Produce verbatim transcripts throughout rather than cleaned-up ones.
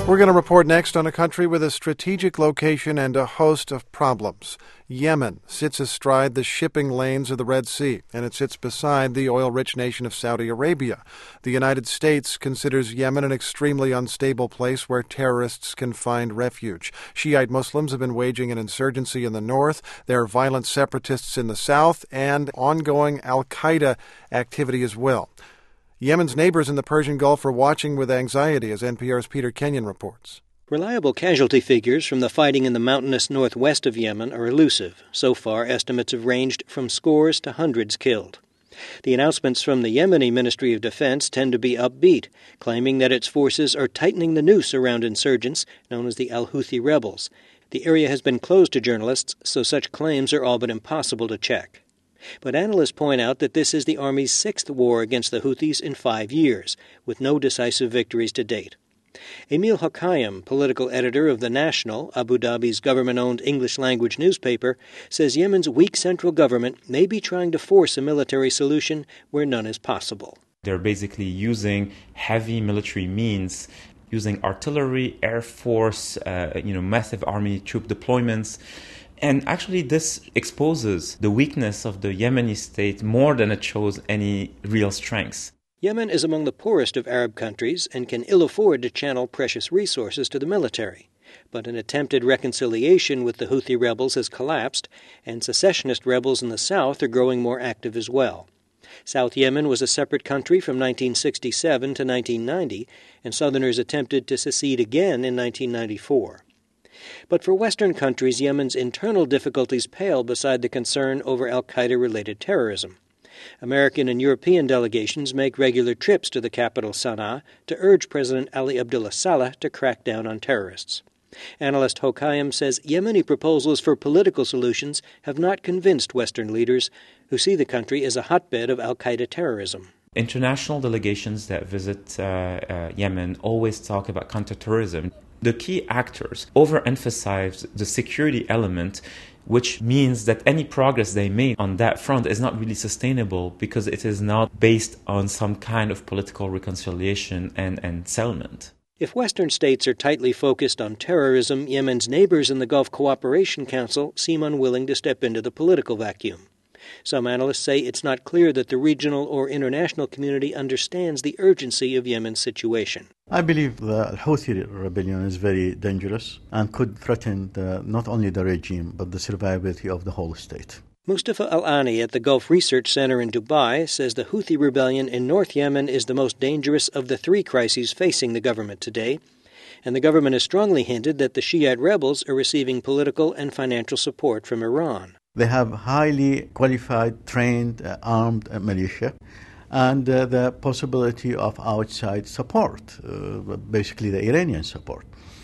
We're going to report next on a country with a strategic location and a host of problems. Yemen sits astride the shipping lanes of the Red Sea, and it sits beside the oil-rich nation of Saudi Arabia. The United States considers Yemen an extremely unstable place where terrorists can find refuge. Shiite Muslims have been waging an insurgency in the north. There are violent separatists in the south, and ongoing al-Qaeda activity as well. Yemen's neighbors in the Persian Gulf are watching with anxiety, as N P R's Peter Kenyon reports. Reliable casualty figures from the fighting in the mountainous northwest of Yemen are elusive. So far, estimates have ranged from scores to hundreds killed. The announcements from the Yemeni Ministry of Defense tend to be upbeat, claiming that its forces are tightening the noose around insurgents known as the Al-Houthi rebels. The area has been closed to journalists, so such claims are all but impossible to check. But analysts point out that this is the Army's sixth war against the Houthis in five years, with no decisive victories to date. Emil Hokayyem, political editor of The National, Abu Dhabi's government-owned English-language newspaper, says Yemen's weak central government may be trying to force a military solution where none is possible. They're basically using heavy military means, using artillery, air force, uh, you know, massive army troop deployments. And actually this exposes the weakness of the Yemeni state more than it shows any real strengths. Yemen is among the poorest of Arab countries and can ill afford to channel precious resources to the military. But an attempted reconciliation with the Houthi rebels has collapsed, and secessionist rebels in the south are growing more active as well. South Yemen was a separate country from nineteen sixty-seven to nineteen ninety, and Southerners attempted to secede again in nineteen ninety-four. But for Western countries, Yemen's internal difficulties pale beside the concern over al-Qaeda-related terrorism. American and European delegations make regular trips to the capital Sana'a to urge President Ali Abdullah Saleh to crack down on terrorists. Analyst Hokayyem says Yemeni proposals for political solutions have not convinced Western leaders, who see the country as a hotbed of al-Qaeda terrorism. International delegations that visit uh, uh, Yemen always talk about counterterrorism. The key actors overemphasize the security element, which means that any progress they made on that front is not really sustainable because it is not based on some kind of political reconciliation and, and settlement. If Western states are tightly focused on terrorism, Yemen's neighbors in the Gulf Cooperation Council seem unwilling to step into the political vacuum. Some analysts say it's not clear that the regional or international community understands the urgency of Yemen's situation. I believe the Houthi rebellion is very dangerous and could threaten the, not only the regime, but the survivability of the whole state. Mustafa Al-Ani at the Gulf Research Center in Dubai says the Houthi rebellion in North Yemen is the most dangerous of the three crises facing the government today, and the government has strongly hinted that the Shiite rebels are receiving political and financial support from Iran. They have highly qualified, trained, uh, armed uh, militia, and uh, the possibility of outside support, uh, basically the Iranian support.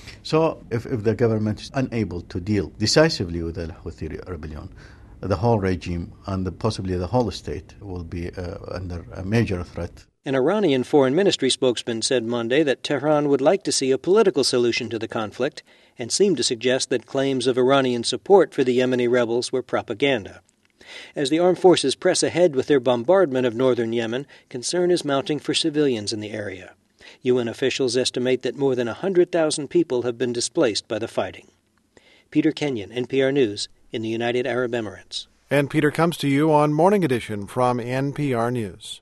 So if, if the government is unable to deal decisively with the Houthi rebellion, the whole regime and the, possibly the whole state will be uh, under a major threat. An Iranian foreign ministry spokesman said Monday that Tehran would like to see a political solution to the conflict and seemed to suggest that claims of Iranian support for the Yemeni rebels were propaganda. As the armed forces press ahead with their bombardment of northern Yemen, concern is mounting for civilians in the area. U N officials estimate that more than one hundred thousand people have been displaced by the fighting. Peter Kenyon, N P R News, in the United Arab Emirates. And Peter comes to you on Morning Edition from N P R News.